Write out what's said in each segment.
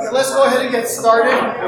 Okay, let's go ahead and get started. I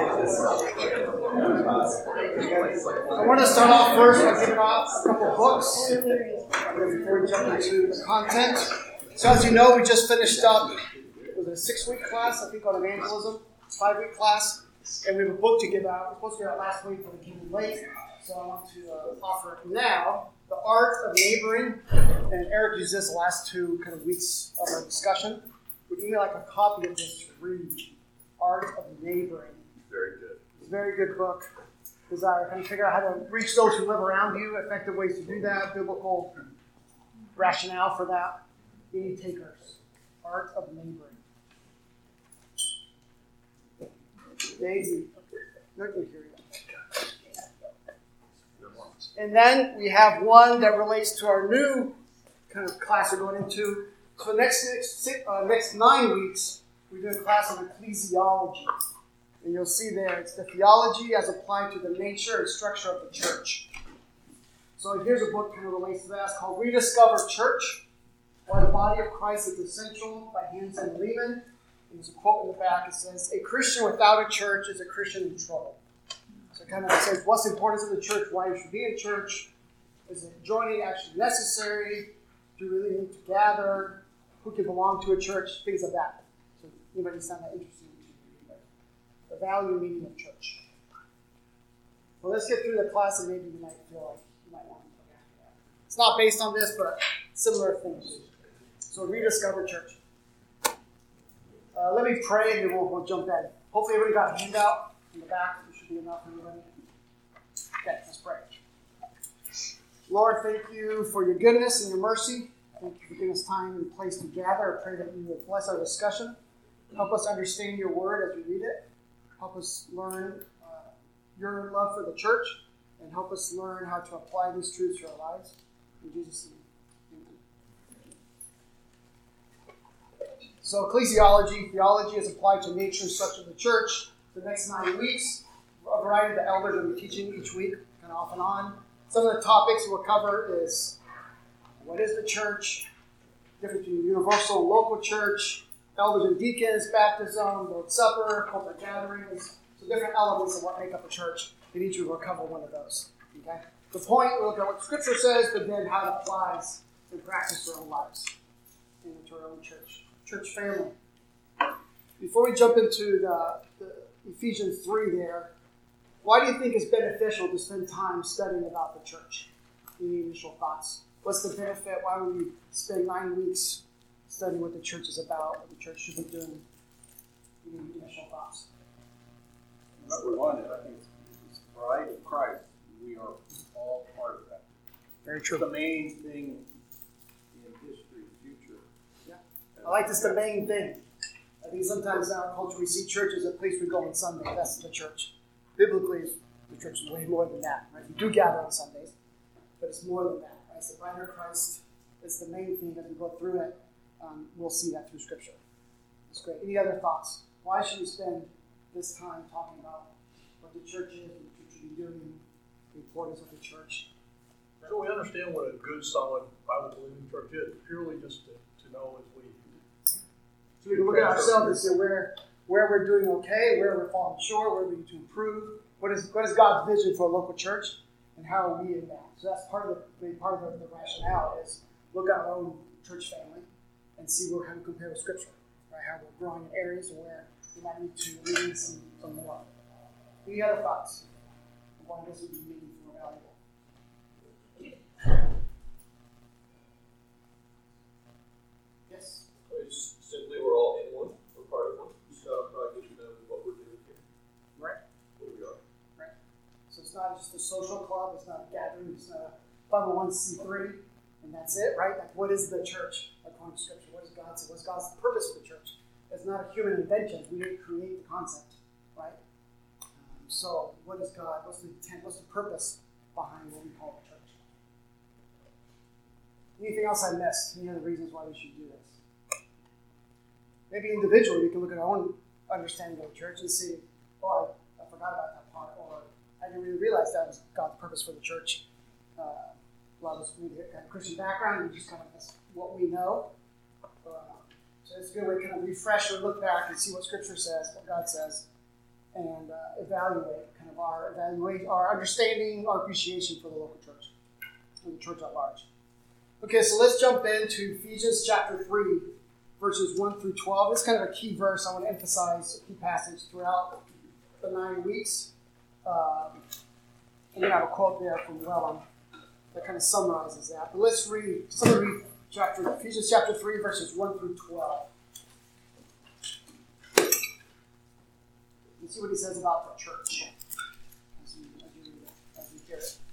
want to start off first by giving out a couple of books before we jump into the content. So as you know, we just finished up with a 6-week class, I think, on evangelism, 5-week class, and we have a book to give out. We were supposed to give out last week, but it came in late, so I want to offer it now. The Art of Neighboring, and Eric used this the last 2 kind of weeks of our discussion. Would you like a copy of this to read? Art of Neighboring. Very good. It's a very good book. Because I kind of figure out how to reach those who live around you, effective ways to do that, biblical rationale for that. Any takers. Art of Neighboring. Daisy. Not going to hear you. And then we have one that relates to our new kind of class we're going into. For the next 9 weeks, we're doing a class on ecclesiology. And you'll see there, it's the theology as applied to the nature and structure of the church. So here's a book that kind of relates to that. It's called Rediscover Church, Why the Body of Christ is Essential by Hanson Lehman. And there's a quote in the back. It says, "A Christian without a church is a Christian in trouble." So it kind of says, what's the importance of the church, why you should be in church, is it joining actually necessary, do you really need to gather, who can belong to a church, things like that. So anybody sound that interesting to you? The value and meaning of church. Well, let's get through the class and maybe you might feel like you might want to look after that. It's not based on this, but similar things. So Rediscover Church. Let me pray and then we'll jump in. Hopefully everybody got a handout in the back. There should be enough for everybody. Okay, let's pray. Lord, thank you for your goodness and your mercy. Thank you for giving us time and place to gather. I pray that you will bless our discussion. Help us understand your word as we read it. Help us learn your love for the church. And help us learn how to apply these truths to our lives. In Jesus' name, amen. So ecclesiology, theology is applied to nature and structure of the church. For the next 9 weeks, a variety of the elders will be teaching each week, kind of off and on. Some of the topics we'll cover is what is the church, difference between universal and local church, elders and deacons, baptism, Lord's Supper, corporate gatherings, so different elements of what make up a church, and each week will cover one of those. Okay? The point, we'll look at what Scripture says, but then how it applies in practice to our own lives and into our own church family. Before we jump into the Ephesians 3 there, why do you think it's beneficial to spend time studying about the church? Any initial thoughts? What's the benefit? Why would we spend 9 weeks studying what the church is about, what the church should be doing? Any initial thoughts? Number one, I think it's the bride of Christ. We are all part of that. Very true. It's the main thing in history, future. Yeah. I like this, the main thing. I think sometimes in our culture we see church as a place we go on Sunday. That's the church. Biblically, the church is way more than that. Right? We do gather on Sundays, but it's more than that. Right? It's the bride of Christ. It's the main thing as we go through it. We'll see that through Scripture. That's great. Any other thoughts? Why should we spend this time talking about what the church is, what the church should be doing, the importance of the church? So we understand what a good, solid, Bible-believing church is, purely just to know as we... So we can look at ourselves and say where we're doing okay, where we're falling short, where we need to improve. What is God's vision for a local church, and how are we in that? So that's part of the rationale is look at our own church family and see how we compare with Scripture, right? How we're growing in areas where we might need to read some more. Any other thoughts? Why this would be meaningful or valuable? Yes. Simply, we're all in one. We're part of one. So probably good to know what we're doing here. Right. What we are. Right. So it's not just a social club. It's not a gathering. It's not a 501c3, and that's it, right? Like, what is the church according to Scripture? What is God say? What's God's purpose for the church? It's not a human invention. We didn't create the concept, right? So, what is God? What's the intent? What's the purpose behind what we call the church? Anything else I missed? Any other reasons why we should do this? Maybe individually, we can look at our own understanding of the church and see, oh, I forgot about that part, or I didn't really realize that was God's purpose for the church. A lot of us have a Christian background, and we just kind of miss what we know. So So it's a good way to kind of refresh or look back and see what Scripture says, what God says, and evaluate kind of our understanding, our appreciation for the local church, and the church at large. Okay, so let's jump into Ephesians chapter 3, verses 1 through 12. It's kind of a key verse. I want to emphasize a key passage throughout the 9 weeks. And then I have a quote there from Wellham that kind of summarizes that. But let's read. Somebody read Ephesians chapter 3, verses 1 through 12. And see what he says about the church as you read it, as you hear it.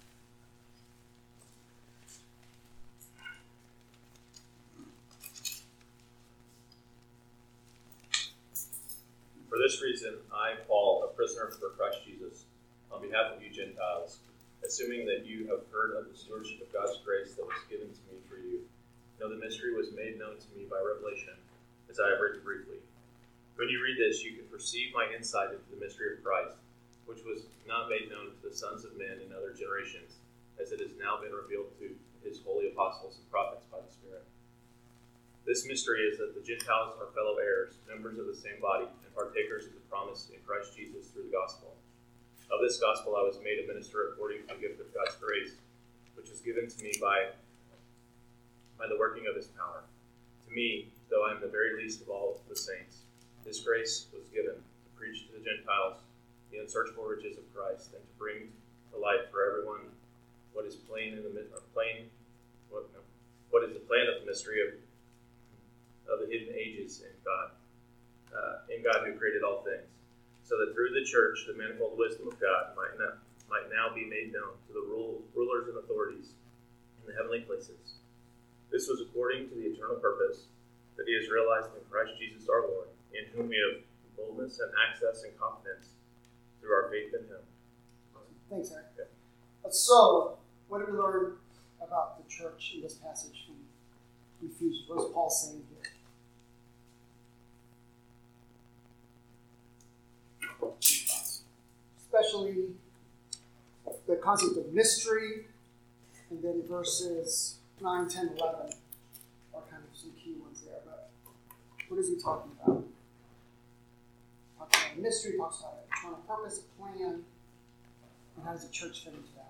For this reason, I, Paul, a prisoner for Christ Jesus, on behalf of you Gentiles, assuming that you have heard of the stewardship of God's grace that was given to me for you, know the mystery was made known to me by revelation, as I have written briefly. When you read this, you can perceive my insight into the mystery of Christ, which was not made known to the sons of men in other generations, as it has now been revealed to his holy apostles and prophets by the Spirit. This mystery is that the Gentiles are fellow heirs, members of the same body, and partakers of the promise in Christ Jesus through the gospel. Of this gospel I was made a minister according to the gift of God's grace, which was given to me by the working of his power. To me, though I am the very least of all the saints, this grace was given to preach to the Gentiles the unsearchable riches of Christ, and to bring to light for everyone what is what is the plan of the mystery of the hidden ages in God who created all things, so that through the church the manifold wisdom of God might now be made known to the rulers and authorities in the heavenly places. This was according to the eternal purpose that he has realized in Christ Jesus our Lord, in whom we have boldness and access and confidence through our faith in him. Thanks, Eric. Okay. So, what do we learn about the church in this passage from Ephesians? What is Paul saying here? Especially the concept of mystery, and then verses 9, 10, 11 are kind of some key ones there. But what is he talking about? Talks about mystery, talks about an eternal purpose, a plan, and how does the church fit into that?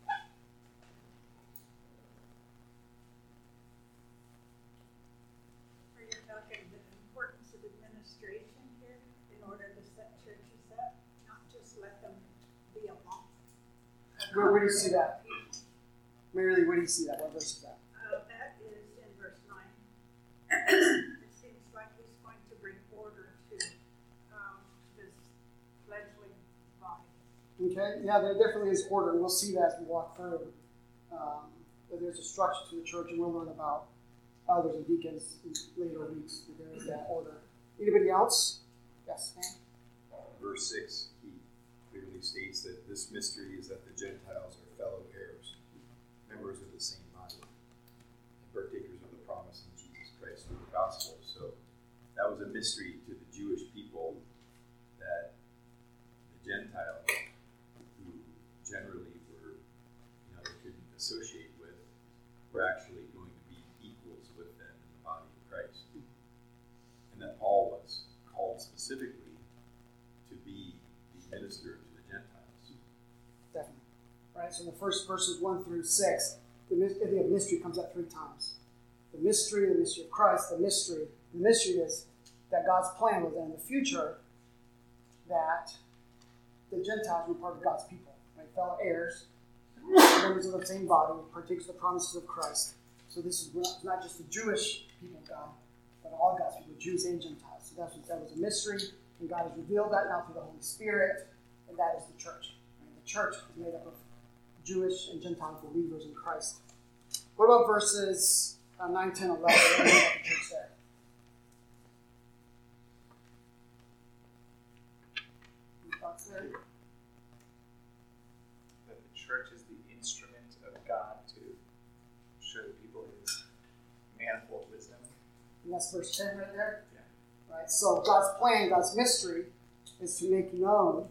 Are you talking the importance of administration here in order to set churches up, not just let them be a month? Where do you see that? Mary Lee, where do you see that? What verse is that? That is in verse 9. It seems like he's going to bring order to this fledgling body. Okay, yeah, there definitely is order, and we'll see that as we walk through. That there's a structure to the church, and we'll learn about elders and deacons in later weeks. But there is that order. Anybody else? Yes, ma'am? Verse 6, he clearly states that this mystery is that the Gentiles are fellow heirs, members of the same body, and partakers of the promise in Jesus Christ through the gospel. So that was a mystery to the Jewish people, that the Gentiles, who generally were, they couldn't associate with, were actually going to be equals with them in the body of Christ. And that Paul was called specifically to be the minister to the Gentiles. Definitely. Right, so the first verses 1 through 6, the idea of mystery comes up 3 times. The mystery of Christ, the mystery is that God's plan was that in the future that the Gentiles were part of God's people, right? Fellow heirs, members of the same body, partakers of the promises of Christ. So this is not just the Jewish people of God, but all God's people, Jews and Gentiles. So that was a mystery, and God has revealed that now through the Holy Spirit, and that is the church. Right? The church is made up of Jewish and Gentile believers in Christ. What about verses 9, 10, 11? What about the church there? Any thoughts there? That the church is the instrument of God to show the people his manifold wisdom. And that's verse 10 right there? Yeah. Right? So God's plan, God's mystery, is to make known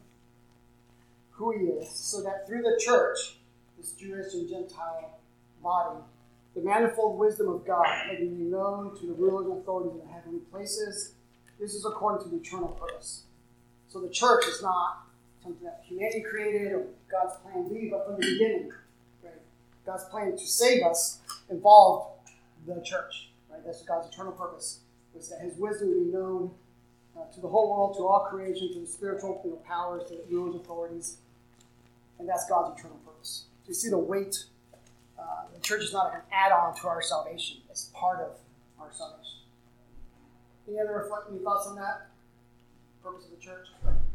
who he is, so that through the church, this Jewish and Gentile body, the manifold wisdom of God, making it known to the rulers and authorities in the heavenly places. This is according to the eternal purpose. So the church is not something that humanity created or God's plan B, but from the beginning, right? God's plan to save us involved the church, right? That's God's eternal purpose, was that his wisdom would be known to the whole world, to all creation, to the spiritual powers, to the rulers, authorities. And that's God's eternal purpose. So you see the weight. The church is not an add-on to our salvation. It's part of our salvation. Any other thoughts on that? Purpose of the church?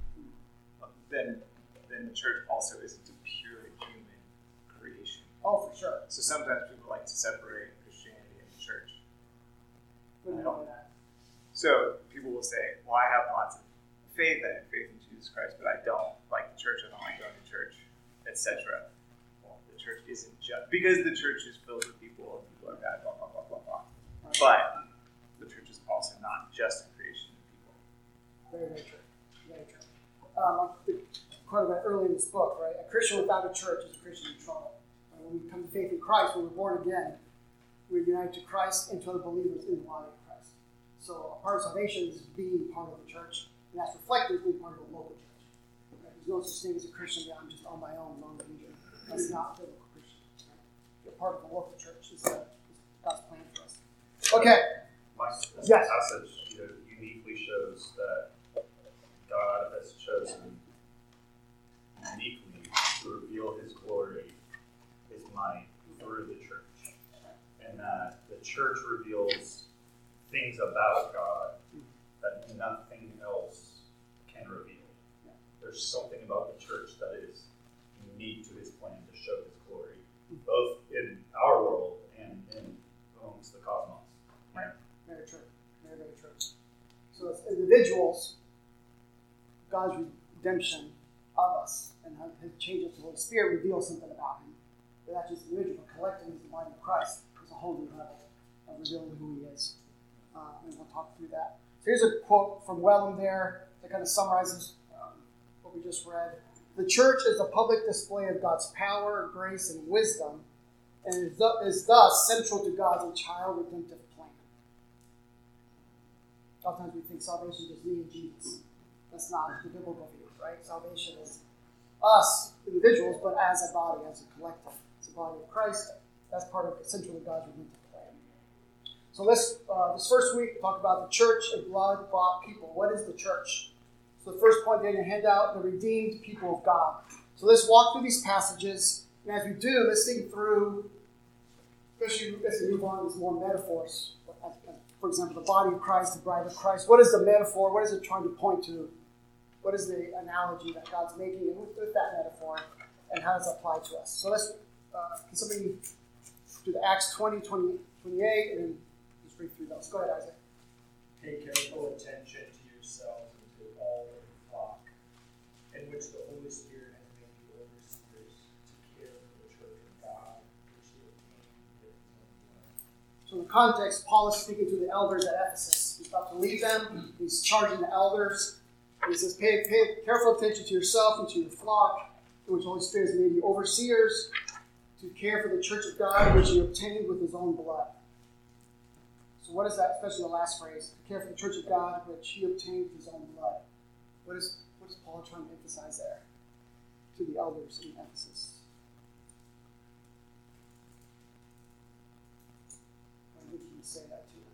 Then the church also isn't a purely human creation. Oh, for sure. So sometimes people like to separate Christianity and the church. What do you know that? So people will say, well, I have lots of faith. I have faith in Jesus Christ, but I don't like the church. I don't like going to church, etc. Well, the church isn't just because the church is filled with people and people are bad, blah, blah, blah, blah, blah. Right. But the church is also not just a creation of people. Very, very true. Very true. Part of that early in this book, right? A Christian without a church is a Christian in trouble. When we come to faith in Christ, when we're born again, we're united to Christ and to other believers in the body of Christ. So a part of salvation is being part of the church, and that's reflected in being part of a local church. Right? There's no such thing as a Christian that I'm just on my own, lone ranger. That's not biblical Christian. Right? You're part of the local church. It's God's plan for us. Okay. This Yes. passage uniquely shows that God has chosen uniquely to reveal his glory, his might, through the church. And that the church reveals things about God that nothing else can reveal. There's something about the church that is unique to his plan to show his glory, both in our world and in amongst the cosmos. Right. Very true. Very, very true. So as individuals, God's redemption of us and his change of the Holy Spirit reveals something about him. But that's just individual. Collectively, as the body of Christ is a whole new level of revealing who he is. And we'll talk through that. So here's a quote from Wellum there that kind of summarizes what we just read. The church is a public display of God's power, grace, and wisdom, and is thus central to God's entire redemptive plan. Sometimes we think salvation is just me and Jesus. That's not the biblical view, right? Salvation is us, individuals, but as a body, as a collective. It's the body of Christ. That's part of essentially God's redemptive plan. So let's, this first week, talk about the church and blood-bought people. What is the church? So the first point there in your handout, the redeemed people of God. So let's walk through these passages. And as we do, let's think through, especially as we move on, these more metaphors. For example, the body of Christ, the bride of Christ. What is the metaphor? What is it trying to point to? What is the analogy that God's making with that metaphor? And how does it apply to us? So let's, can somebody do the Acts 20, 28, and then just read through those. Go ahead, Isaac. Pay careful attention to yourselves and to all the flock, in which the Holy Spirit has made you overseers to care for the church of God, which he obtained with his own blood. So in the context, Paul is speaking to the elders at Ephesus. He's about to leave them. He's charging the elders. He says, pay careful attention to yourself and to your flock, in which the Holy Spirit has made you overseers to care for the church of God, which he obtained with his own blood. So what is that, especially the last phrase? To care for the church of God, which he obtained with his own blood. What is Paul trying to emphasize there to the elders in Ephesus? I think he can say that to them.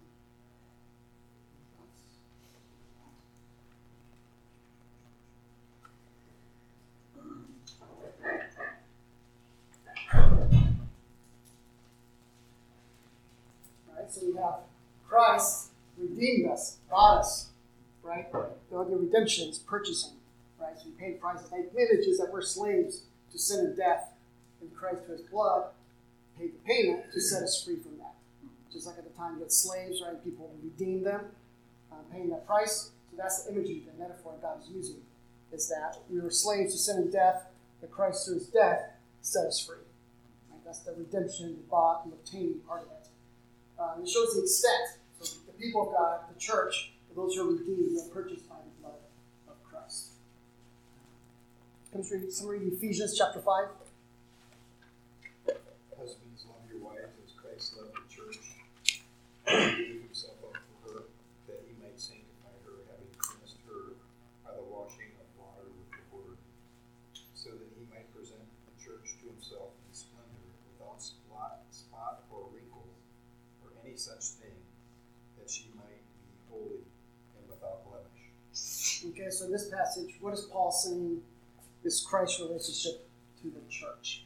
Right, so we have Christ redeemed us, bought us, right? The redemption is purchasing, right? So we paid prices. The image is that we're slaves to sin and death, and Christ, through his blood, paid the payment to set us free from that. Just like at the time you had slaves, right? People redeemed them, paying that price. So that's the imagery, the metaphor God is using, is that we were slaves to sin and death, but Christ, through his death, set us free. Right? That's the redemption, bought, and obtaining part of it. It shows the extent. So the people of God, the church, for those who are redeemed, are purchased by the blood of Christ. Somebody read Ephesians chapter 5. Husbands, love your wives as Christ such thing, that she might be holy and without blemish. Okay, so in this passage, what is Paul saying is Christ's relationship to the church?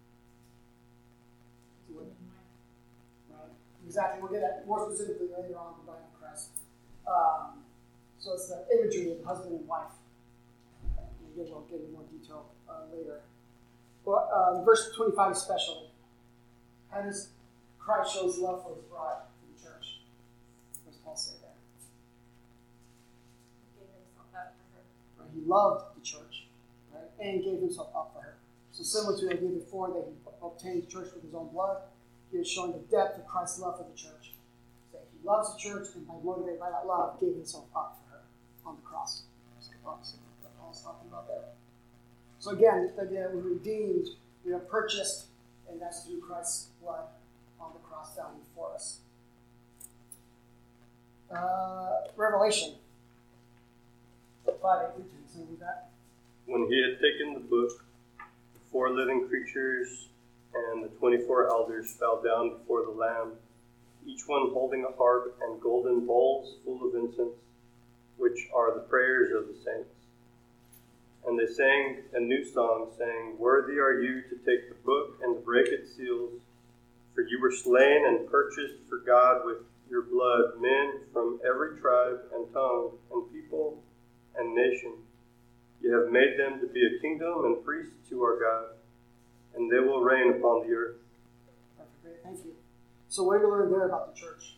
Right. Exactly. We'll get at more specifically later on the body of Christ. So it's the imagery of husband and wife. We'll get into more detail later. But verse 25 especially. How does Christ show his love for his bride, for the church? What does Paul say there? He gave himself up for her. Right? He loved the church, right? And gave himself up for her. So similar to the idea before that he obtained the church with his own blood, he is showing the depth of Christ's love for the church. So he loves the church, and by motivated by that love, gave himself up for her on the cross. So obviously, what Paul's talking about there. So again, the idea that we're redeemed, we are purchased, and that's through Christ's blood on the cross down for us. Revelation 5:8-10. Something like that. When he had taken the book, the 4 living creatures and the 24 elders fell down before the Lamb, each one holding a harp and golden bowls full of incense, which are the prayers of the saints. And they sang a new song, saying, "Worthy are you to take the book and to break its seals, for you were slain and purchased for God with your blood men from every tribe and tongue and people and nation. You have made them to be a kingdom and priests to our God, and they will reign upon the earth." Perfect. Great. Thank you. So what do we learn there about the church?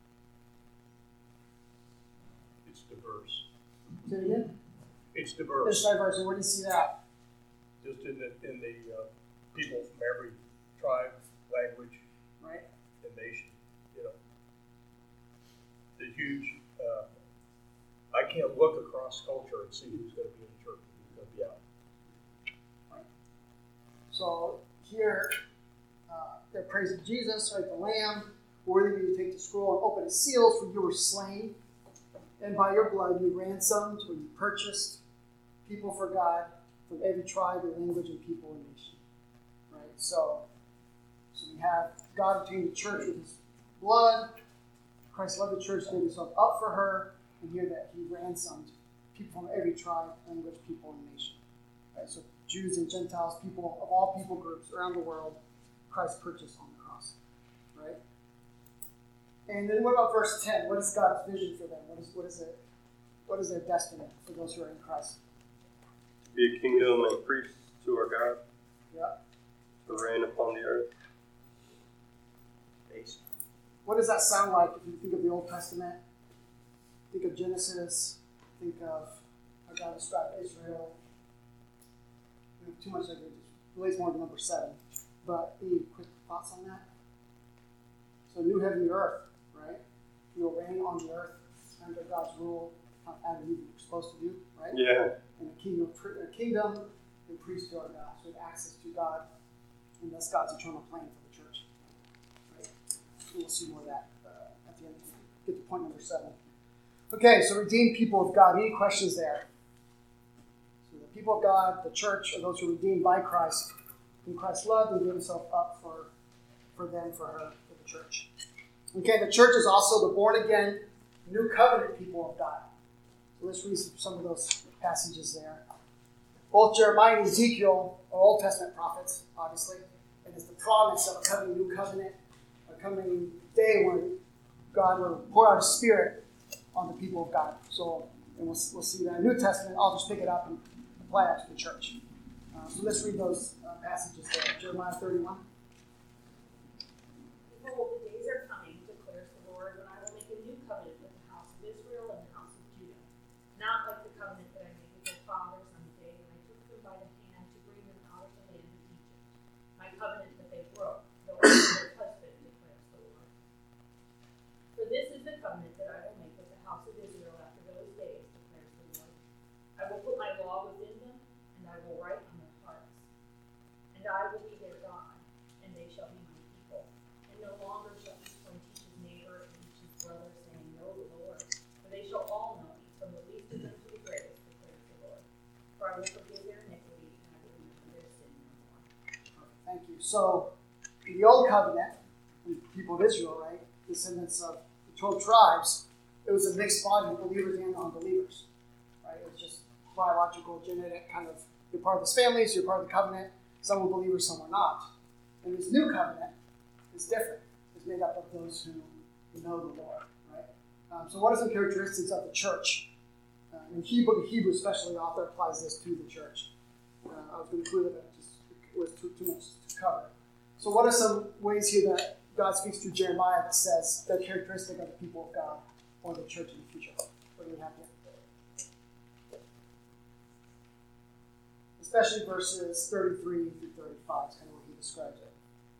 It's diverse. Say it again? It's diverse. It's diverse. And where do you see that? Just in the people from every tribe, language, Right? and nation. You know, the huge. I can't look across culture and see who's going to be in the church and who's going to be out. Right. So here, they're praising Jesus, right? The Lamb, worthy you to take the scroll and open its seals, for you were slain, and by your blood you ransomed, or you purchased people for God from every tribe and language and people and nation. Right. So we have God obtained the church with his blood. Christ loved the church, gave himself up for her, and here that he ransomed people from every tribe, language, people, and nation. Right? So Jews and Gentiles, people of all people groups around the world, Christ purchased on the cross. Right? And then what about verse 10? What is God's vision for them? What is their destiny for those who are in Christ? To be a kingdom and priests to our God. Yeah. To reign upon the earth. What does that sound like if you think of the Old Testament? Think of Genesis. Think of how God described Israel. Too much of it relates more to number 7. But any quick thoughts on that? So new heaven and earth, right? We will reign on the earth under God's rule, how Adam and Eve were supposed to do, right? Yeah. And a kingdom and priest to our God. So we have access to God, and that's God's eternal plan for the church. Right? We'll see more of that at the end. Get to point number 7. Okay, so redeemed people of God. Any questions there? So the people of God, the church, are those who are redeemed by Christ, whom Christ loved and gave himself up for them, for her, for the church. Okay, the church is also the born-again, new covenant people of God. So let's read some of those passages there. Both Jeremiah and Ezekiel are Old Testament prophets, obviously, and it's the promise of a coming new covenant, a coming day when God will pour out his Spirit on the people of God. So, and we'll see that in the New Testament. I'll just pick it up and apply that to the church. So let's read those passages there. Jeremiah 31. Behold, the days are coming, declares the Lord, when I will make a new covenant with the house of Israel and the house of Judah. Not like the covenant that I made with their fathers on the day when I took them by the hand to bring them out of the land of Egypt. My covenant that they broke, though I was their husband, declares the Lord. For this is the covenant that I will make with the house of Israel after those days, declares the Lord. I will put my law within them, and I will write on their hearts. And I will be their God, and they shall be my people. And no longer shall each one teach his neighbor and teach his brother, saying, Know the Lord. For they shall all know me, from the least of them to the greatest, declares the Lord. For I will forgive their iniquity, and I will remember their sin no more. Thank you. So, in the Old Covenant, the people of Israel, right, descendants of the 12 tribes, it was a mixed body of believers and unbelievers. Right? It was just biological, genetic kind of, you're part of this family, so you're part of the covenant. Some were believers, some were not. And this new covenant is different. It's made up of those who know the Lord. Right? So what are some characteristics of the church? In Hebrew especially, the author applies this to the church. I was going to include it, but it was too much to cover. So what are some ways here that God speaks through Jeremiah that says the characteristic of the people of God or the church in the future? What do we have here? Especially verses 33 through 35 is kind of what he describes it.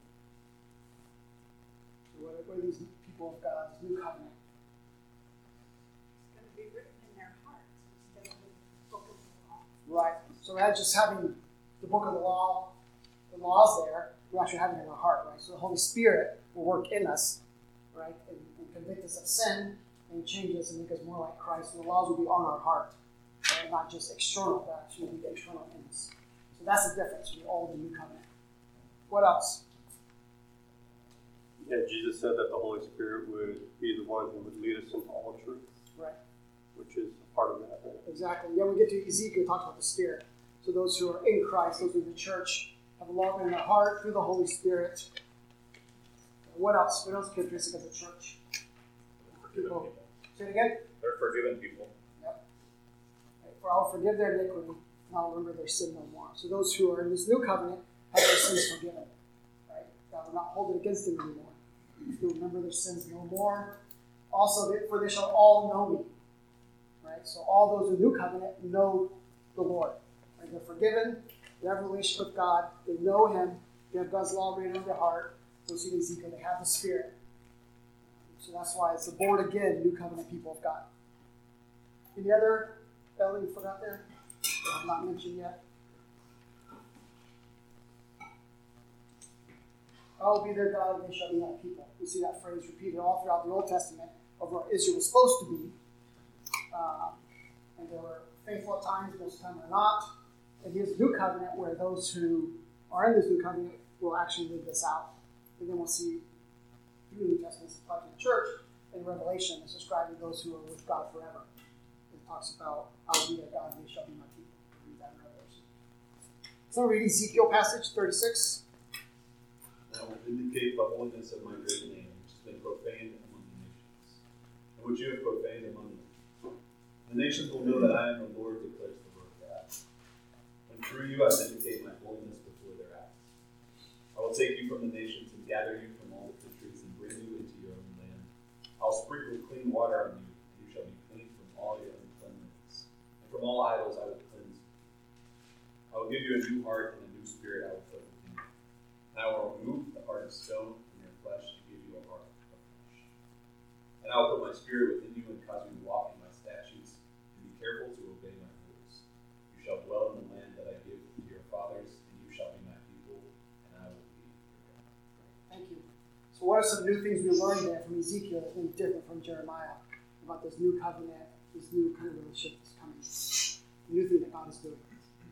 So what are these people of God, this new covenant? It's going to be written in their hearts instead of the book of the law. Right. So rather just having the book of the law, the laws there, we're actually having it in our heart, right? So the Holy Spirit will work in us, right, and convict us of sin and change us and make us more like Christ. So the laws will be on our heart, right? Not just external, but actually be internal in us. So that's the difference between the old and new covenant. What else? Yeah, Jesus said that the Holy Spirit would be the one who would lead us into all truth. Right. Which is a part of that. Right? Exactly. Then we get to Ezekiel, it talks about the Spirit. So those who are in Christ, those who are in the church, have a love in their heart through the Holy Spirit. What else? What else is characteristic of the church? People. Say it again? They're forgiven people. Yep. Right. For I'll forgive their iniquity, and I'll remember their sin no more. So those who are in this new covenant have their sins forgiven. Right? God will not hold it against them anymore. He'll remember their sins no more. Also, for they shall all know me. Right? So all those in the new covenant know the Lord. Right? They're forgiven. They have a relationship with God. They know Him. They have God's law written on their heart. Those in Ezekiel, they have the Spirit. So that's why it's the born again, new covenant people of God. Any other element you forgot there? That I've not mentioned yet. I will be their God, and they shall be my people. We see that phrase repeated all throughout the Old Testament of what Israel was supposed to be. And they were faithful at times, most of the time they're not. And here's a new covenant where those who are in this new covenant will actually live this out. And then we'll see through the New Testament applied to the church, and Revelation is describing those who are with God forever. It talks about, I will be their God, and they shall be my people. Read that in Revelation. So read Ezekiel passage 36. And I will vindicate the holiness of my great name, which has been profaned among the nations, and which you have profaned among them. The nations will know that I am the Lord, declares the Lord God. And through you I vindicate my holiness before their eyes. I will take you from the nations and gather you from all the countries and bring you into your own land. I'll sprinkle clean water on you, and you shall be clean from all your uncleanness. And from all idols I will cleanse you. I will give you a new heart, and a new spirit I will put within you. And I will remove the heart of stone from your flesh and give you a heart of flesh. And I will put my spirit within you and cause you to walk in my statutes and be careful to obey my rules. You shall dwell in the land that I give to your fathers, and you shall be my people, and I will be your God. Thank you. So what are some new things we learned there from Ezekiel that think different from Jeremiah about this new covenant, this new kind of relationship that's coming? The new thing that God is doing.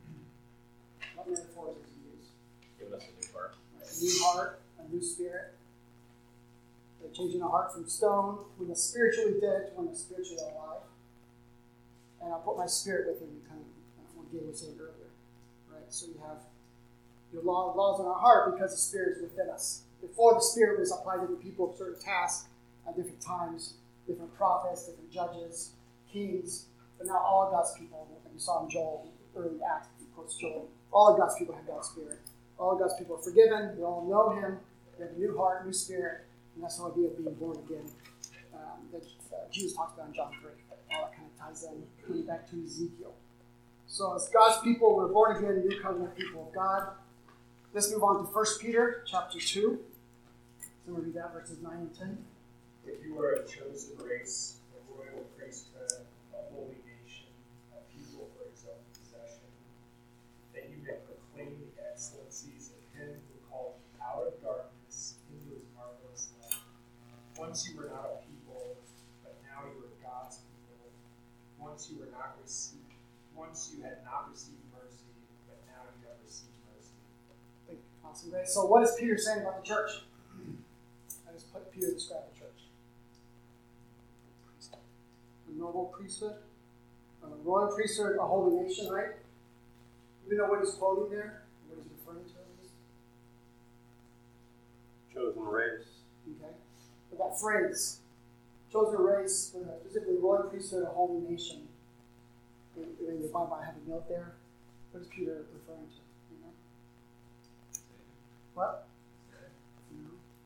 What metaphors does he use? Giving us a new heart. Right. A new heart, a new spirit. They're changing a heart from stone, when the spiritually dead to when the spiritually alive. And I'll put my spirit within you, kind of what Gabe was saying earlier. Right? So you have your laws in our heart because the Spirit is within us. Before, the Spirit was applied to the people of certain tasks at different times, different prophets, different judges, kings, but now all of God's people, and we saw in Joel, early Acts, of course, Joel, all of God's people have God's Spirit. All of God's people are forgiven, they all know Him, they have a new heart, new spirit, and that's the idea of being born again that Jesus talks about in John 3. All that kind of ties in, coming back to Ezekiel. So as God's people, we're born again, new covenant people of God. Let's move on to 1 Peter chapter 2. Someone read that, verses 9 and 10. If you are a chosen race, a royal priesthood, a holy nation, a people for His own possession, that you may proclaim the excellencies of Him who called you out of darkness into His marvelous light. Once you were not a people, but now you are God's people. Once you had not received mercy, but now you have received mercy. Awesome. So what is Peter saying about the church? How does Peter describe the church? noble priesthood. Royal priesthood, a holy nation, right? You know what he's quoting there? What he's referring to? Chosen race. Okay. But that phrase, chosen race, specifically royal priesthood, a holy nation. In your Bible, I have a note there. What is Peter referring to? You know? What? No.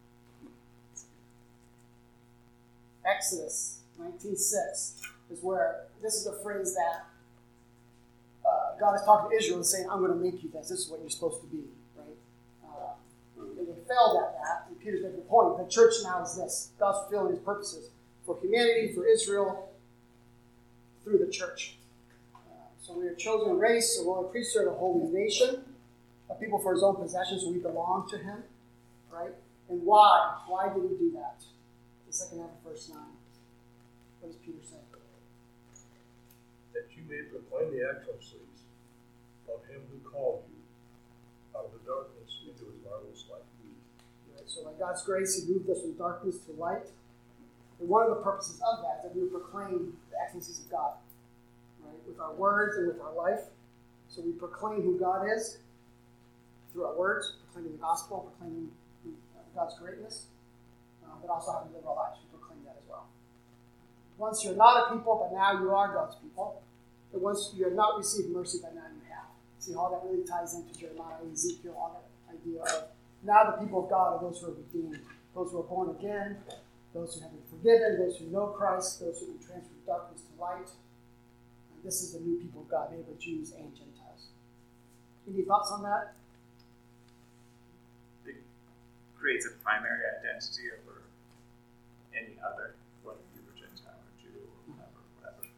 Exodus 19:6 is where this is the phrase that God is talking to Israel and saying, I'm going to make you this. This is what you're supposed to be, right? And they failed at that. And Peter's making the point. The church now is this. God's fulfilling his purposes for humanity, for Israel, through the church. So we are a chosen race, a royal priesthood, a holy nation, a people for his own possession, so we belong to him, right? And why? Why did he do that? The second half of verse 9. What does Peter say? That you may proclaim the excellencies of him who called you out of the darkness into his marvelous light. Right, so by God's grace, he moved us from darkness to light. And one of the purposes of that is that we would proclaim the excellencies of God, right? With our words and with our life. So we proclaim who God is through our words, proclaiming the gospel, proclaiming God's greatness, but also how we live our lives. We proclaim that as well. Once you're not a people, but now you are God's people. But once you have not received mercy, but now you have. See how that really ties into Jeremiah and Ezekiel, all that idea of now the people of God are those who are redeemed, those who are born again, those who have been forgiven, those who know Christ, those who have been transferred from darkness to light. And this is the new people of God, they were Jews and Gentiles. Any thoughts on that? It creates a primary identity over any other, whether you were Gentile or Jew or whatever.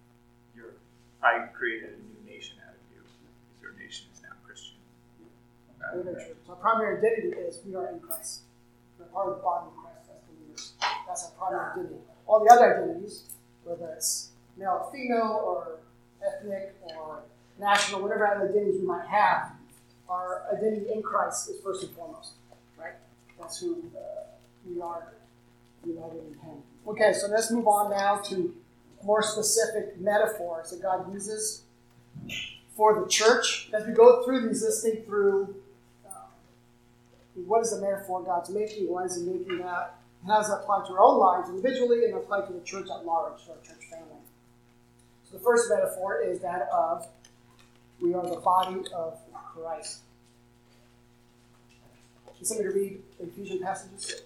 I created a new nation out of you, because your nation is now Christian. Okay. So our primary identity is we are in Christ. We're part of the body of Christ as believers. That's our primary identity. All the other identities, whether it's male or female or ethnic or national, whatever other identities we might have, our identity in Christ is first and foremost, right? That's who we are united in him. Okay, so let's move on now to more specific metaphors that God uses for the church. As we go through these, let's think through what is the metaphor God's making, why is he making that, and how does that apply to our own lives individually and apply to the church at large, to our church family. So the first metaphor is that of we are the body of Christ. Can somebody read the Ephesians passages?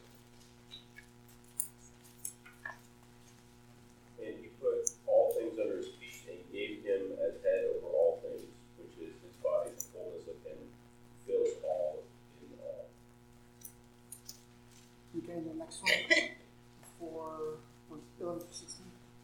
And he put all things under his feet, and he gave him as head over all things, which is his body, the fullness of him, fills all in all. Okay, the next one. For 16.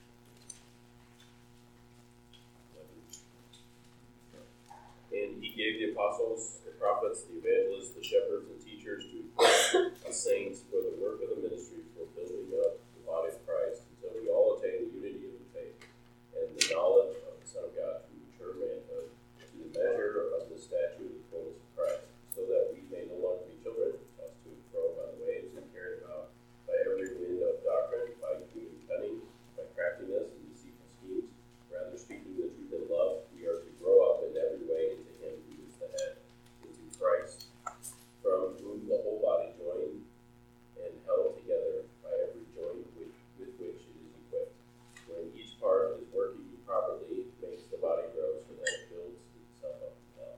And he gave the apostles, the prophets, the evangelists, the shepherds, and teachers to equip the saints for the work of the ministry, for building up the body of Christ, until we all attain the unity of the faith and the knowledge of the Son of God, to mature manhood, to the measure of the stature of the fullness of Christ, so that we may no longer be children, tossed to and fro by the waves and carried about by every wind of doctrine, by human cunning, by craftiness and deceitful schemes. Rather, speaking the truth in love, we are to grow up in every way into him who is the head, into Christ, from whom the whole body joined and held together by every joint with which it is equipped. When each part is working properly, it makes the body grow so that it builds itself up in health.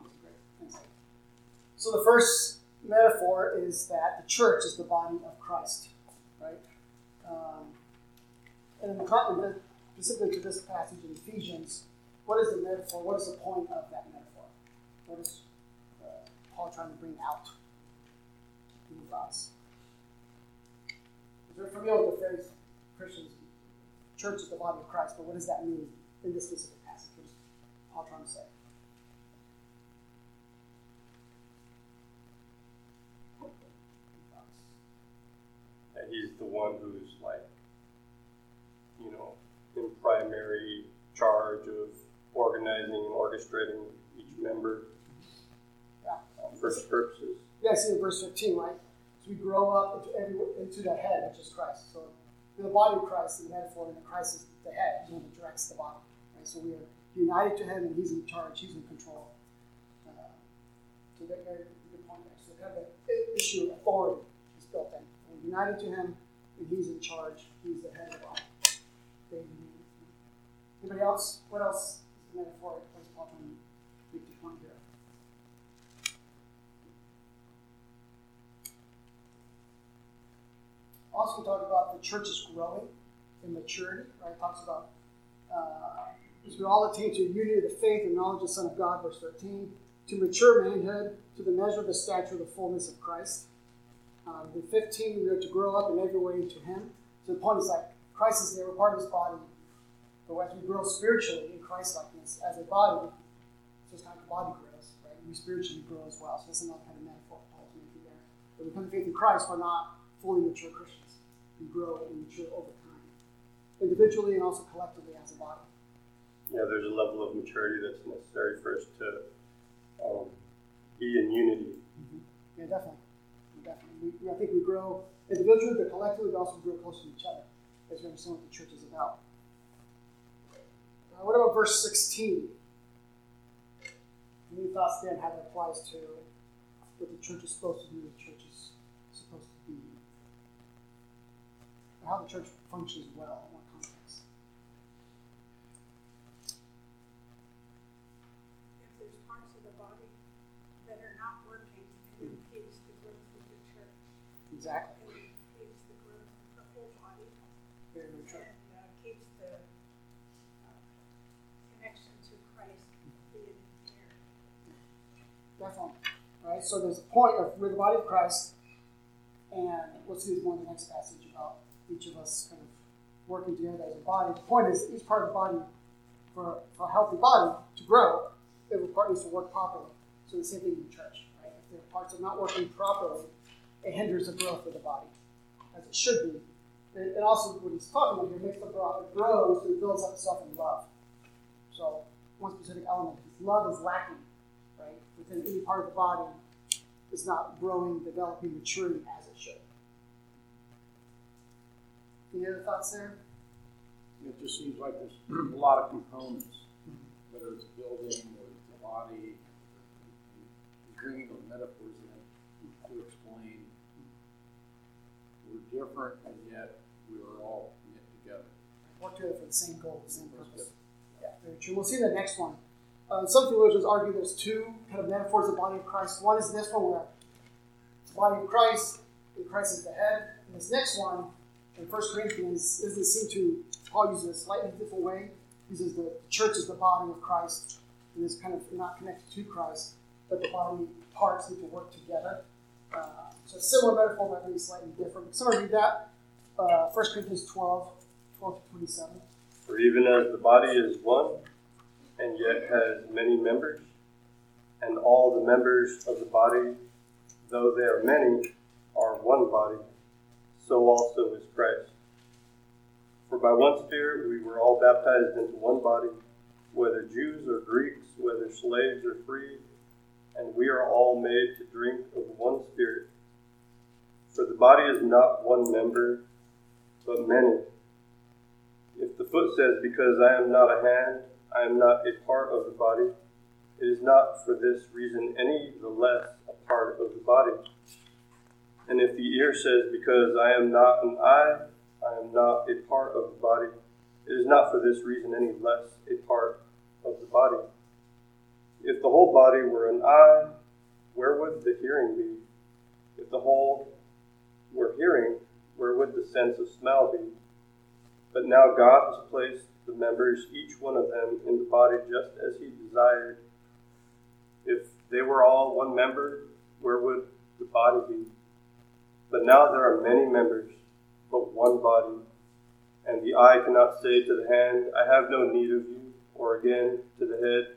So the first metaphor is that the church is the body of Christ, right? And in the specifically to this passage in Ephesians, what is the metaphor? What is the point of that metaphor? What is Paul trying to bring out in the thoughts? We're familiar with the phrase Christians, church is the body of Christ, but what does that mean in this specific passage? What is Paul trying to say? And he's the one who's like, in primary charge of organizing and orchestrating each member for his purposes. Yeah, I see in verse 15, right? So we grow up into the head, which is Christ. So the body of Christ, the metaphor, and Christ is the head, the one that directs the body. Right? So we are united to him, and he's in charge, he's in control. So that's a good point there. So kind of the issue of authority is built in. We're united to him, and he's in charge. He's the head of the body. Anybody else? What else is the metaphor? What's Paul trying to make the point here? Also, we talk about the church is growing in maturity. Right? It talks about as we all attain to a unity of the faith and knowledge of the Son of God, verse 13, to mature manhood, to the measure of the stature of the fullness of Christ. In 15, we are to grow up in every way into him. So the point is like, Christ is there, we're part of his body. But as we grow spiritually in Christ-likeness as a body, it's just how the body grows, right? We spiritually grow as well. So that's another kind of metaphor Paul's making there. When we come to faith in Christ, we're not fully mature Christians. We grow and mature over time, individually and also collectively as a body. Yeah, there's a level of maturity that's necessary for us to be in unity. Mm-hmm. Yeah, definitely. I think we grow individually, but collectively, we also grow closer to each other as we understand what the church is about. What about verse 16? Any thoughts then how that applies to what the church is supposed to do, the church is supposed to be, or how the church functions well in what context? If there's parts of the body that are not working, it impedes the growth of the church. Exactly. It impedes the growth of the whole body. Very true. And keeps the connection to Christ being there. Definitely. Right? So there's a point of we're the body of Christ, and we'll see more in the next passage about each of us kind of working together as a body. The point is each part of the body, for a healthy body to grow, every part needs to work properly. So the same thing in the church, right? If the parts are not working properly, it hinders the growth of the body, as it should be. And also what he's talking about here makes the body grow, so it builds up itself in love. So one specific element, because love is lacking, right? Within any part of the body, it's not growing, developing, maturing as it should. Any other thoughts there? It just seems like there's a lot of components, whether it's building or the body, bringing those metaphors in to explain we're different and yet we are all knit together. Work together for the same goal, the same purpose. Yeah, very true. We'll see the next one. Some theologians argue there's two kind of metaphors of the body of Christ. One is this one where it's the body of Christ, and Christ is the head. And this next one, in 1 Corinthians, doesn't seem to, Paul uses it a slightly different way. He says the church is the body of Christ, and it's kind of not connected to Christ, but the body parts need to work together. So a similar metaphor, but maybe slightly different. But somebody read that, 1 Corinthians 12 to 27. For even as the body is one, and yet has many members, and all the members of the body, though they are many, are one body, so also is Christ. For by one Spirit we were all baptized into one body, whether Jews or Greeks, whether slaves or free, and we are all made to drink of one Spirit. For the body is not one member, but many. If the foot says, because I am not a hand, I am not a part of the body, it is not for this reason any the less a part of the body. And if the ear says, because I am not an eye, I am not a part of the body, it is not for this reason any less a part of the body. If the whole body were an eye, where would the hearing be? If the whole were hearing, where would the sense of smell be? But now God has placed the members, each one of them, in the body just as he desired. If they were all one member, where would the body be? But now there are many members, but one body. And the eye cannot say to the hand, I have no need of you, or again to the head,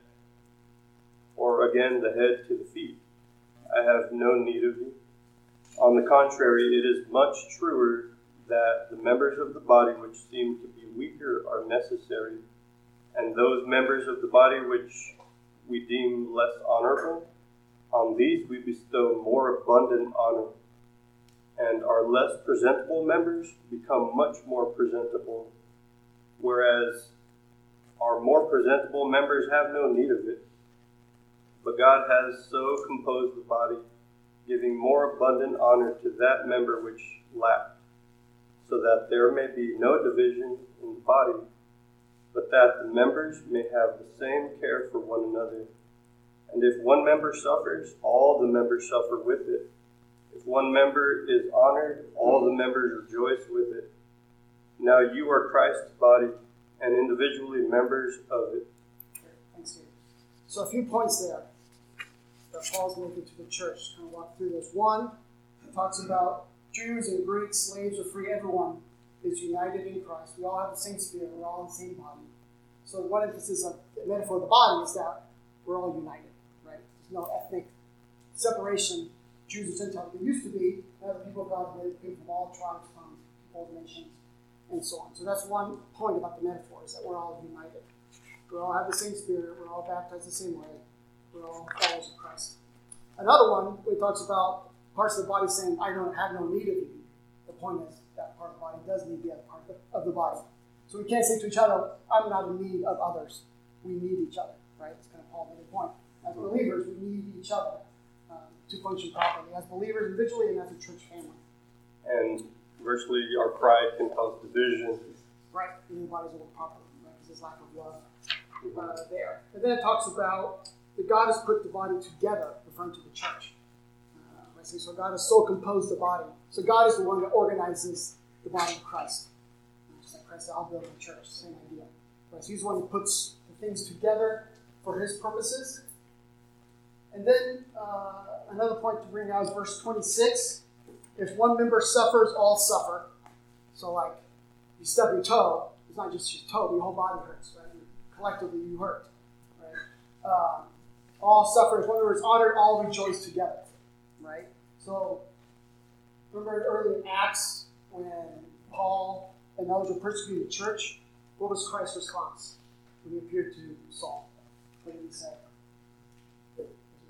or again the head to the feet, I have no need of you. On the contrary, it is much truer that the members of the body which seem to be weaker are necessary, and those members of the body which we deem less honorable, on these we bestow more abundant honor. and our less presentable members become much more presentable, whereas our more presentable members have no need of it. But God has so composed the body, giving more abundant honor to that member which lacked, so that there may be no division in the body, but that the members may have the same care for one another. And if one member suffers, all the members suffer with it. If one member is honored, all the members rejoice with it. Now you are Christ's body, and individually members of it. Thanks, Dave. So a few points there that Paul's making to the church. Kind of walk through this. One, it talks about Jews and Greeks, slaves or free, everyone is united in Christ. We all have the same spirit. We're all in the same body. So one emphasis of the metaphor of the body is that we're all united, right? There's no ethnic separation, Jews and Gentiles. There used to be. Now the people of God came from all tribes, tongues, all nations, and so on. So that's one point about the metaphor, is that we're all united. We all have the same spirit. We're all baptized the same way. We're all followers of Christ. Another one, where he talks about parts of the body saying, I don't have no need of you. The point is that part of the body does need the other part of the body. So we can't say to each other, I'm not in need of others. We need each other, right? That's kind of Paul's main point. As believers, we need each other to function properly. As believers individually and as a church family. And conversely, our pride can cause division. Right, in the bodies work properly, right? Because there's lack of love there. And then it talks about that God has put the body together, referring to the church. So God has so composed the body. So God is the one that organizes the body of Christ. Just like Christ said, I'll build the church. Same idea. Right? So he's the one who puts the things together for his purposes. And then another point to bring out is verse 26. If one member suffers, all suffer. So like you stub your toe, it's not just your toe, but your whole body hurts. Right? Collectively, you hurt. Right? All suffer. If one member is honored, all rejoice together. Right? So, remember early in Acts when Paul and others were persecuting the church? What was Christ's response when he appeared to Saul? What did he say? A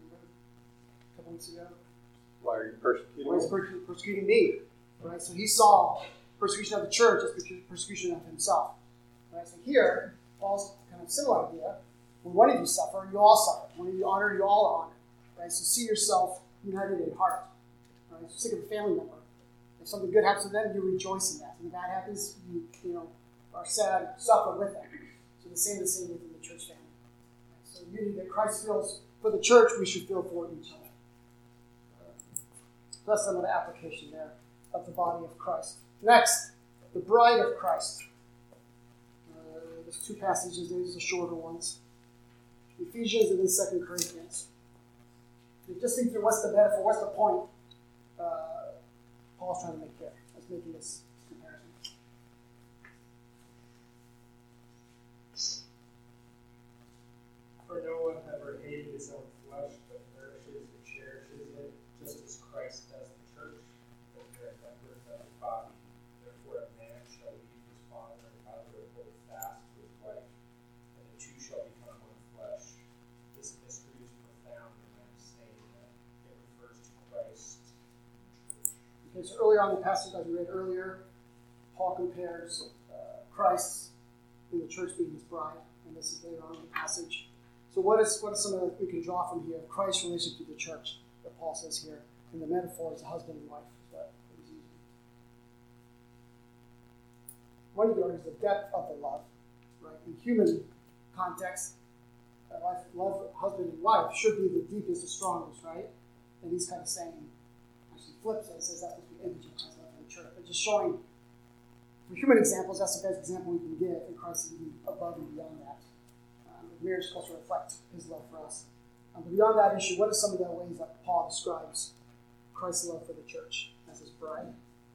couple weeks ago? Why are you persecuting me? Why is persecuting me? Right? So he saw persecution of the church as persecution of himself. Right? So here, Paul's kind of similar idea. When one of you suffer, you all suffer. When you honor, you all are honored. Right? So see yourself united in heart. Right? So think of a family member. If something good happens to them, you rejoice in that. When bad happens, you are sad, suffer with them. So the same within the church family. Right? So unity that Christ feels for the church, we should feel for each other. So that's some of the application there of the body of Christ. Next, the bride of Christ. There's two passages. These are the shorter ones. Ephesians and then 2 Corinthians. Just think through what's the metaphor, what's the point Paul's trying to make here as making this comparison. For no one ever hated his own flesh, but nourishes and cherishes it, just as Christ does the church, and you're members of the body. Therefore a man shall leave his father and mother and hold fast to his wife, and the two shall become one flesh. This mystery is profound, and I'm saying that it refers to Christ. Okay, so earlier on in the passage that we read earlier, Paul compares Christ and the church being his bride, and this is later on in the passage. So what is some of that we can draw from here? Christ's relationship to the church that Paul says here, and the metaphor is a husband and wife. Is what he's using. One of the is the depth of the love, right? In human context, love husband and wife should be the deepest, the strongest, right? And he's kind of saying, actually flips it, and says that's what the image of Christ's love for the church. But just showing, for human examples, that's the best example we can give, and Christ is even above and beyond that. Marriage is supposed to reflect his love for us. But beyond that issue, what are some of the ways that Paul describes Christ's love for the church as his bride?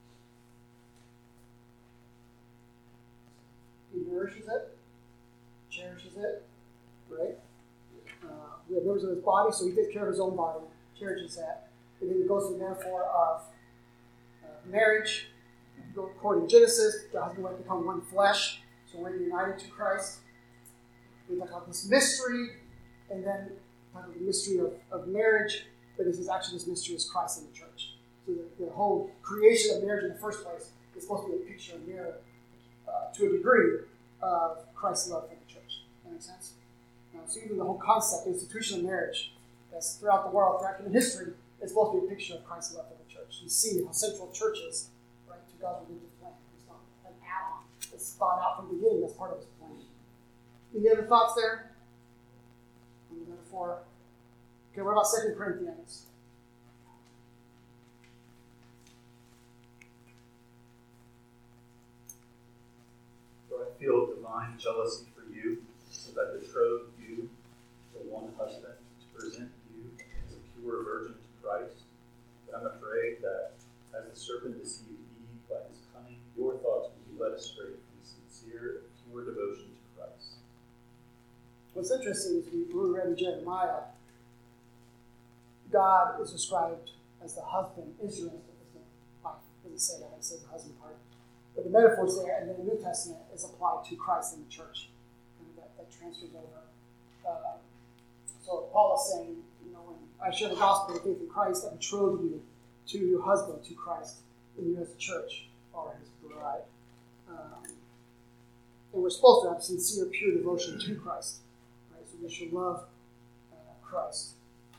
He nourishes it, cherishes it, right? We have members of his body, so he takes care of his own body, cherishes that. And then he goes to the metaphor of marriage. According to Genesis, the husband and wife become one flesh, so we're united to Christ. We talk about this mystery, and then talk about the mystery of marriage, but this mystery is Christ in the church. So the whole creation of marriage in the first place is supposed to be a picture, a mirror, to a degree, of Christ's love for the church. That makes sense? So even the whole concept, the institution of marriage, that's throughout the world, throughout human history, is supposed to be a picture of Christ's love for the church. You see how central church is, right, to God's redemptive plan. It's not an add-on. It's thought out from the beginning as part of his plan. Any other thoughts there? On the metaphor. Okay, what about 2 Corinthians? For I feel divine jealousy for you, so that I betrothed you to one husband to present you as a pure virgin to Christ. But I'm afraid that as the serpent deceived Eve by his cunning, your thoughts will be led astray from sincere and pure devotion to Christ. What's interesting is we read in Jeremiah, God is described as the husband. Israel is the wife. It doesn't say that, it says the husband part. But the metaphor is there, and then the New Testament is applied to Christ and the church. And that transfers over. So Paul is saying, when I share the gospel of faith in Christ, I betroth you to your husband, to Christ, and you as a church are his bride. And we're supposed to have sincere, pure devotion to Christ. Right? So we should love Christ.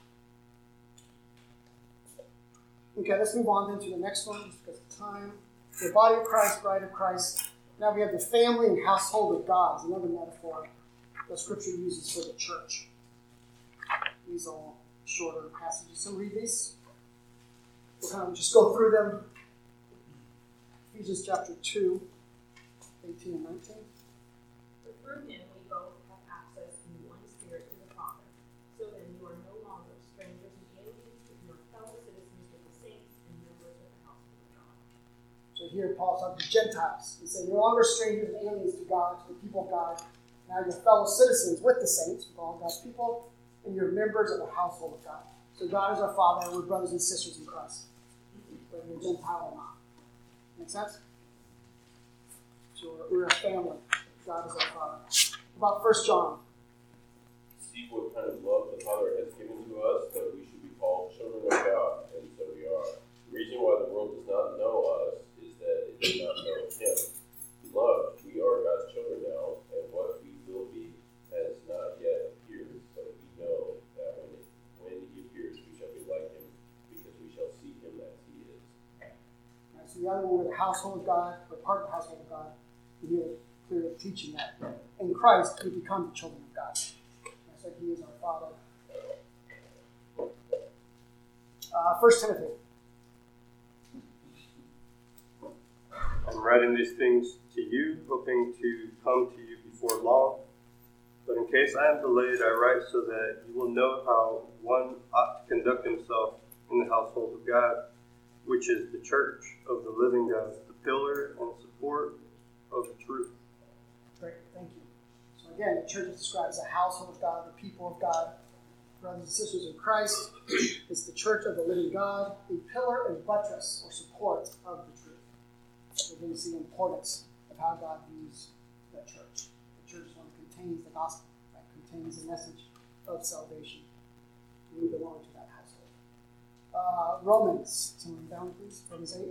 Okay, let's move on then to the next one, just because of time. The body of Christ, bride of Christ. Now we have the family and household of God. It's another metaphor that Scripture uses for the church. These are all shorter passages. So read these. We'll kind of just go through them. Ephesians chapter 2, 18 and 19. But through him we both have access in one spirit to the Father. So then you are no longer strangers and aliens, but you are fellow citizens with the saints and members of the household of God. So here Paul's talking to Gentiles. He said, you're no longer strangers and aliens to God, to the people of God. Now you're fellow citizens with the saints, with all God's people, and you're members of the household of God. So God is our Father, and we're brothers and sisters in Christ, whether you're Gentile or not. Make sense? So we're a family. God is our Father. About 1 John. See what kind of love the Father has given to us, that we should be called children of God, and so we are. The reason why the world does not know us is that it does not know Him. Beloved, we are God's children now, and what we will be has not yet appeared, but we know that when He appears, we shall be like Him, because we shall see Him as He is. Right, so the other one, we're the household of God, we're part of the household of God. And here, clearly teaching that in Christ we become the children of God. And so He is our Father. 1 Timothy. I'm writing these things to you, hoping to come to you before long. But in case I am delayed, I write so that you will know how one ought to conduct himself in the household of God, which is the church of the living God, the pillar and support of the truth. Great, thank you. So again, the church is described as a household of God, the people of God, brothers and sisters in Christ. It's the church of the living God, a pillar and buttress or support of the truth. We're going to see the importance of how God views the church. The church is one that contains the gospel, that contains the message of salvation. We belong to that household. Romans, someone down please, Romans 8.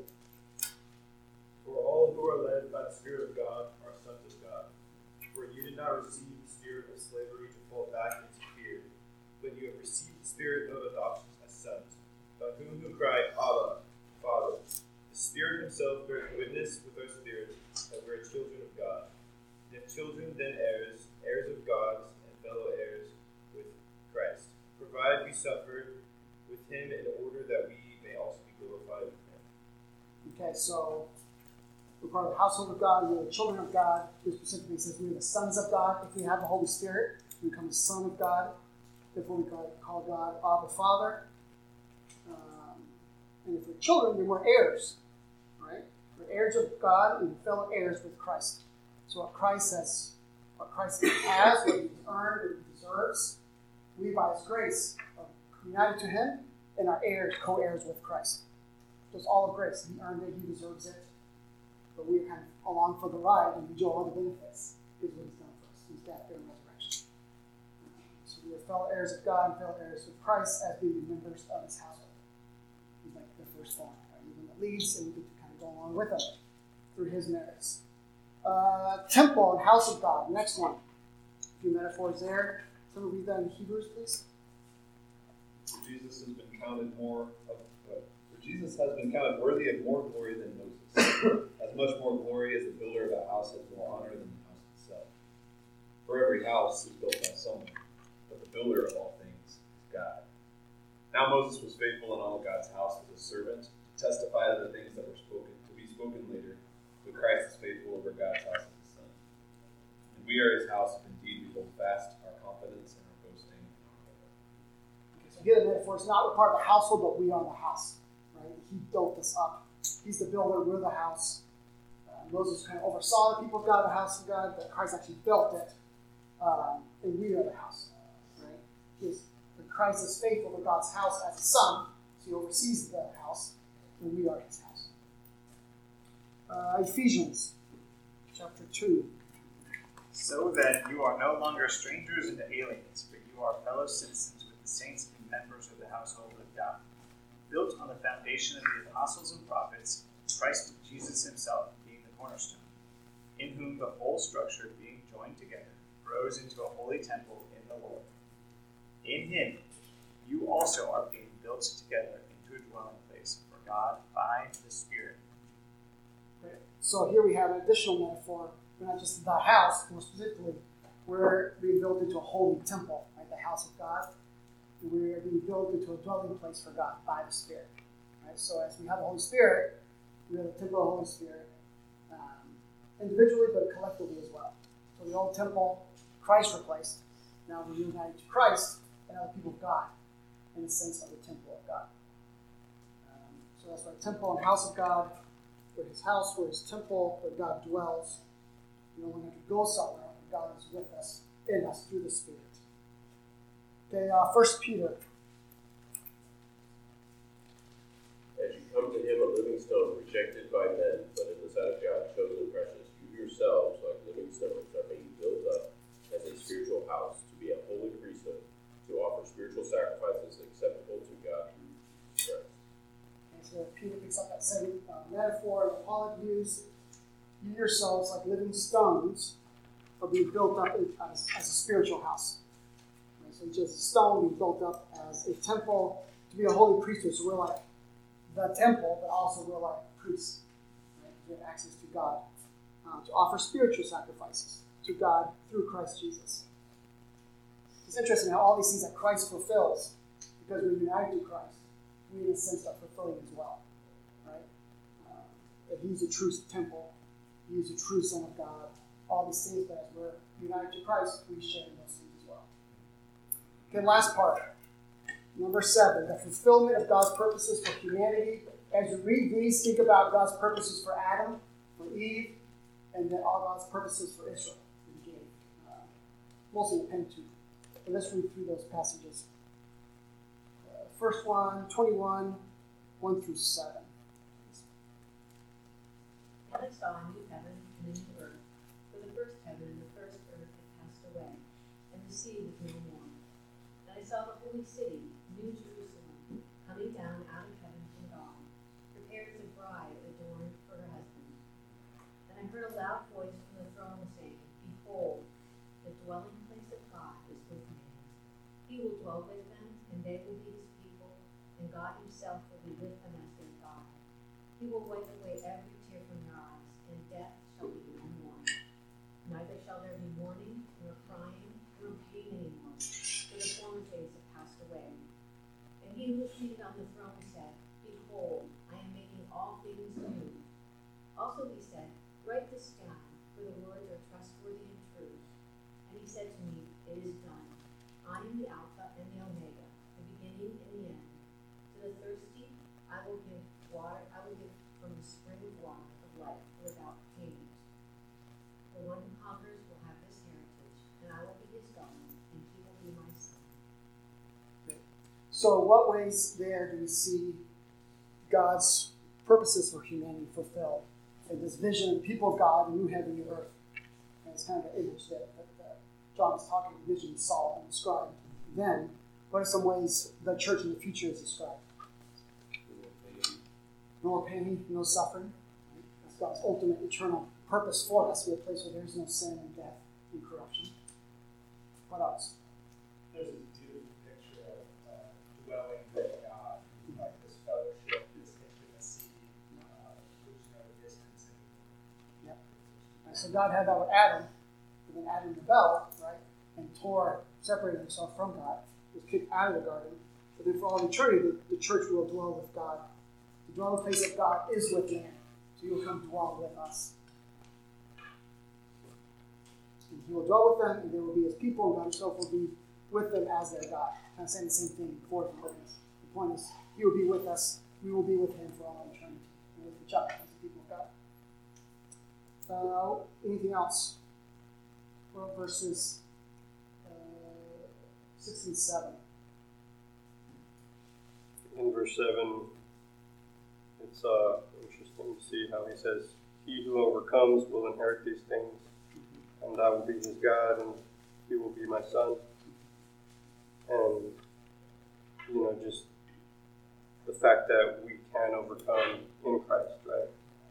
For all who are led by the Spirit of God are sons of God. For you did not receive the spirit of slavery to fall back into fear, but you have received the spirit of adoption as sons, by whom who cry, Abba, Father. The Spirit Himself bears witness with our spirit that we are children of God. And if children, then heirs, heirs of God, and fellow heirs with Christ, provided we suffered with Him in order that we may also be glorified with Him. Okay, so we're part of the household of God, we're the children of God. Here specifically says we're the sons of God. If we have the Holy Spirit, we become the Son of God. Therefore, we call God Abba, Father. And if we're children, then we're heirs. Right? We're heirs of God and fellow heirs with Christ. So what Christ has, what he earned, what he deserves, we by His grace are united to Him and are heirs, co-heirs with Christ. So it's all of grace. He earned it, He deserves it. But we're kind of along for the ride and enjoy all the benefits. Is what He's done for us. His death and resurrection. So we are fellow heirs of God and fellow heirs with Christ as being members of His household. He's like the firstborn. leads, and we get to kind of go along with him through his merits. Temple and house of God. Next one. A few metaphors there. Someone read that in Hebrews, please. Jesus has been counted worthy of more glory than Moses. As much more glory as the builder of a house has more honor than the house itself. For every house is built by someone, but the builder of all things is God. Now Moses was faithful in all God's house as a servant, to testify to the things that were to be spoken later, but Christ is faithful over God's house as a son. And we are his house if indeed we hold fast our confidence and our boasting. Okay, so again, therefore, it's not we're part of the household, but we are the house. Right? He built us up. He's the builder, we're the house. Moses kind of oversaw the people of God, the house of God, but Christ actually built it. And we are the house. Right? Christ is faithful to God's house as a son, so he oversees the house, and we are his house. Ephesians chapter 2. So then you are no longer strangers and aliens, but you are fellow citizens with the saints and members of the household of God, built on the foundation of the apostles and prophets, Christ Jesus himself being the cornerstone, in whom the whole structure being joined together grows into a holy temple in the Lord. In him you also are being built together into a dwelling place for God by the Spirit. Right. So here we have an additional metaphor. We're not just the house, more specifically, we're being built into a holy temple, right? The house of God. And we're being built into a dwelling place for God by the Spirit. Right? So as we have the Holy Spirit, we have the temple of the Holy Spirit, individually but collectively as well. So the old temple, Christ replaced. Now we're united to Christ and are the people of God, in the sense of the temple of God. So that's why temple and house of God, we're his house, we're his temple, where God dwells. We don't have to go somewhere. God is with us, in us, through the Spirit. Okay, 1 Peter. As you come to him, a living stone, rejected by men, but in the sight of God, chosen and precious, you yourselves, like living stones, are being built up as a spiritual house, to be a holy priesthood, to offer spiritual sacrifices acceptable to God through Jesus Christ. Okay, so Peter picks up that same metaphor that Paul had used. You yourselves, like living stones, are being built up as a spiritual house. Right? So just a stone being built up as a temple, to be a holy priesthood. So we're like the temple, but also we're like priests. Right? We have access to God, to offer spiritual sacrifices to God through Christ Jesus. It's interesting how all these things that Christ fulfills, because we're united to Christ, we in a sense are fulfilling as well. Right? That he's a true temple, he's a true Son of God. All these things that as we're united to Christ, we share in those things as well. Okay, last part. Number 7, the fulfillment of God's purposes for humanity. As you read these, think about God's purposes for Adam, for Eve, and then all God's purposes for Israel. Mostly the Pentateuch. And let's read through those passages. First one, 21, 1 through 7. And I saw a new heaven and a new earth, for the first heaven and the first earth had passed away, and the sea was no more. And I saw the holy city, New Jerusalem, coming down out of heaven from God, prepared as a bride adorned for her husband. And I heard a loud voice from the throne saying, Behold, the dwelling place of God is with man. He will dwell with them, and they will be his people, and God himself will be with them as their God. He will wipe away every tear from their eyes, and death shall be no more. Neither shall there be mourning, nor crying, nor pain any more, for the former days have passed away. And he who was seated on the throne said, Behold, I am making all things new. Also he said, Write this down, for the words are trustworthy and true. And he said to me, It is done. I am the Alpha and the Omega, the beginning and the end. To the thirsty I will give water, I will give from the spring of water of life without payment. The one who conquers will have this heritage, and I will be his God, and he will be my son. So what ways there do we see God's purposes for humanity fulfilled in this vision of the people of God, the new heaven and new earth? And it's kind of an image that John is talking, the vision he saw and described then. What are some ways the church in the future is described? no more pain, no suffering. Right? That's God's ultimate eternal purpose for us. We're a place where there's no sin and death and corruption. What else? There's a beautiful picture of dwelling with God, like this fellowship, this intimacy, there's no distance anymore. Yep. Right, so God had that with Adam, and then Adam rebelled, right, and separated himself from God, was kicked out of the garden. But then for all eternity, the church will dwell with God. The dwelling place of God is with man. So he will come dwell with us. And he will dwell with them, and they will be his people, and God himself will be with them as their God. Kind of saying the same thing before the witness. The point is, he will be with us. We will be with him for all eternity. And with each other as the people of God. Anything else? Well, verses 6 and 7. In verse 7, it's interesting to see how he says, "He who overcomes will inherit these things, and I will be his God, and he will be my son." And, just the fact that we can overcome in Christ, right?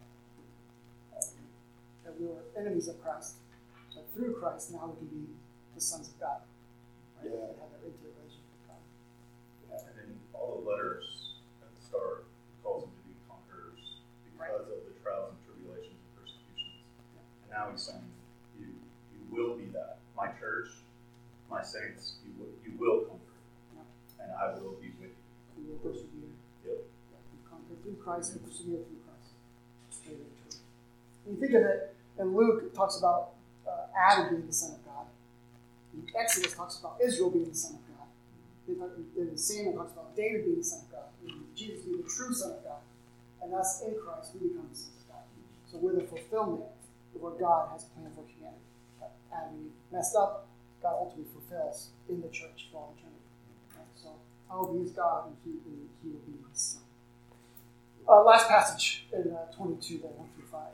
That we were enemies of Christ, but through Christ now we can be the sons of God. Right? Yeah. Have that intimate relationship with God. And then all the letters at the start calls them to be conquerors because of the trials and tribulations and persecutions. Yeah. And now he's saying, you will be that. My church, my saints, you will conquer. Yeah. And I will be with you. We will persevere. Yep. We conquer through Christ and persevere through Christ. Very, very true. When you think of it, and Luke talks about Adam being the son of God. In Exodus talks about Israel being the son of God. In Samuel talks about David being the son of God. And Jesus being the true son of God. And us in Christ, we become the sons of God. So we're the fulfillment of what God has planned for humanity. Adam and Eve messed up, God ultimately fulfills in the church for all eternity. Right? So I will be his God, and he will be my son. Last passage in 22, 1 through 5.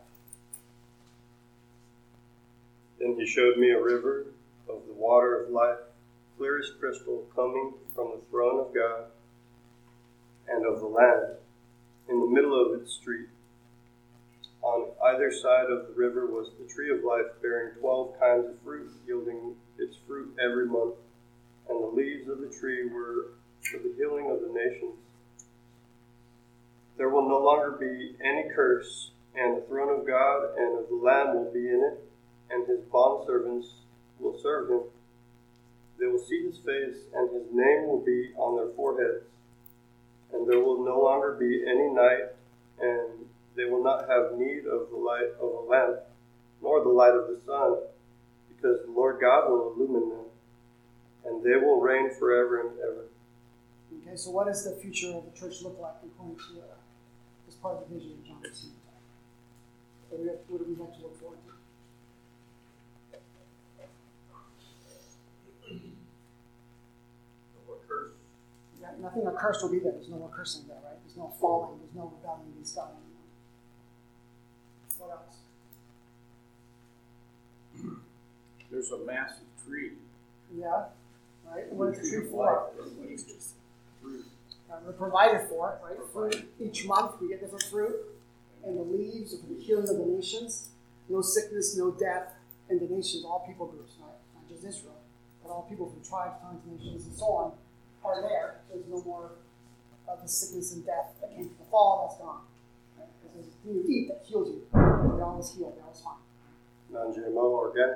Then he showed me a river of the water of life, clear as crystal, coming from the throne of God and of the Lamb, in the middle of its street. On either side of the river was the tree of life, bearing 12 kinds of fruit, yielding its fruit every month. And the leaves of the tree were for the healing of the nations. There will no longer be any curse, and the throne of God and of the Lamb will be in it, and his bondservants will serve him. They will see his face, and his name will be on their foreheads. And there will no longer be any night, and they will not have need of the light of a lamp, nor the light of the sun, because the Lord God will illumine them, and they will reign forever and ever. Okay, so what does the future of the church look like according to this part of the vision of John 18? What do we have to look forward to? Yeah, nothing accursed will be there. There's no more cursing there, right? There's no falling. There's no rebellion against God anymore. What else? There's a massive tree. Yeah, right? And what is the tree for? We're provided for it, right? Fruit each month, we get different fruit. And the leaves are for the healing of the nations. No sickness, no death, and the nations, all people groups, right? Not just Israel, but all people from tribes, tongues, nations, and so on are there. There's no more of the sickness and death that came from the fall, that's gone. Right? Because there's a thing you eat that heals you. They're always healed, they're always fine. Non-GMO, organic.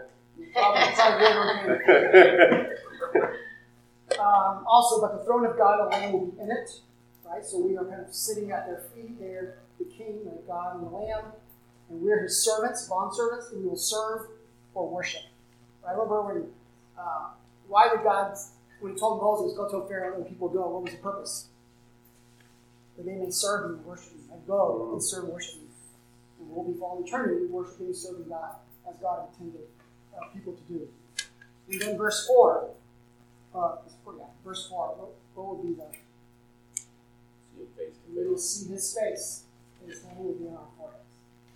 Also, but the throne of God, the Lamb will be in it, right? So we are kind of sitting at their feet. They're the King, the God, and the Lamb, and we're His servants, bondservants, and we will serve or worship. I remember when, why did God, when He told Moses, "Go to Pharaoh and let the people go," what was the purpose? That they may serve Him and worship Him, and go and serve and worship Him, and we'll be for all eternity worshiping and serving God as God intended people to do. And then verse 4. Verse 4, what will be the? See him face to We will face. see his face. His name will be on our foreheads.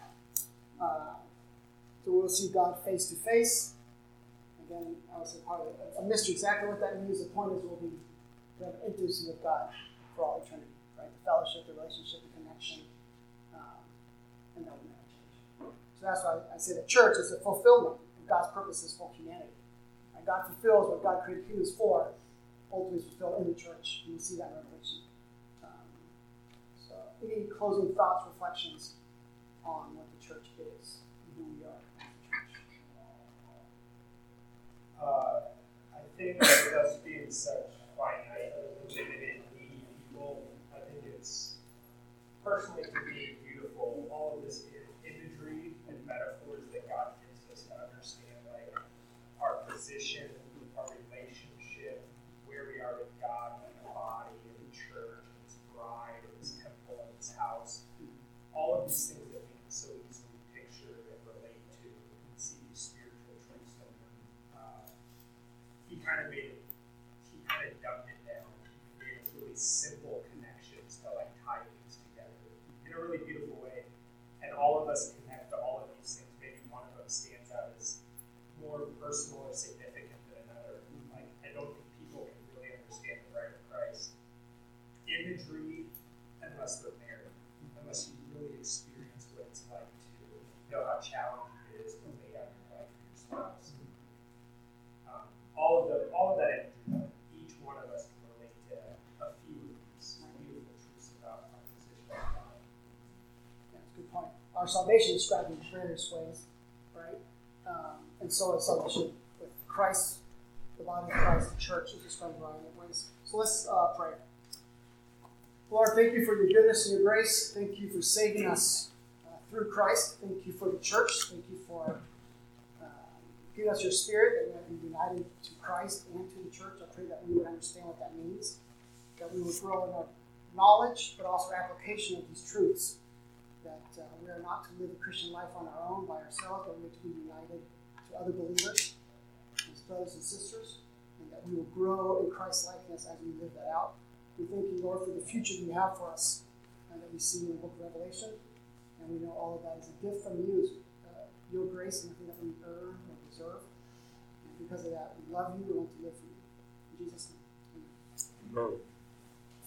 So we will see God face to face. Again, I would say probably a mystery. Exactly what that means. The point is we'll be to have intimacy with God for all eternity. Right? The fellowship, the relationship, the connection, and that will never change. So that's why I say the church is a fulfillment of God's purposes for humanity. And God fulfills what God created humans for, ultimately fulfilled in the church. And we see that in Revelation. So any closing thoughts, reflections on what the church is and who we are as a church? I think with us being such finite, limited, needy people, I think it's personally to me beautiful, all of this imagery and metaphors that God gives us to understand, like our position, our relationship, where we are with God in the body, in the church, in His bride, in His temple, in His house. All of these things that we can so easily picture and relate to and see these spiritual truths in them. He kind of dumbed it down. He created really simple connections to like tie things together in a really beautiful way. And all of us connect to all of these things. Maybe one of them stands out as more personal or significant than another. Like, I don't think people can really understand the bride of Christ imagery unless they're married, unless you really experience what it's like to know how challenging it is to lay down your life for your spouse. All of that imagery, each one of us can relate to a few of these beautiful truths about our position with God. That's a good point. Our salvation is described in various ways, right? And so is salvation with Christ, the body of Christ, the church is described in a variety of ways. So let's pray. Lord, thank you for your goodness and your grace. Thank you for saving us through Christ. Thank you for the church. Thank you for giving us your spirit, that we might be united to Christ and to the church. I pray that we would understand what that means, that we would grow in our knowledge, but also application of these truths, that we are not to live a Christian life on our own, by ourselves, but we are to be united to other believers, as brothers and sisters, and that we will grow in Christ's likeness as we live that out. We thank you, Lord, for the future that you have for us, and that we see in the book of Revelation, and we know all of that is a gift from you, your grace, and nothing that we earn or deserve. And because of that, we love you and want to live for you. In Jesus' name, amen. Amen.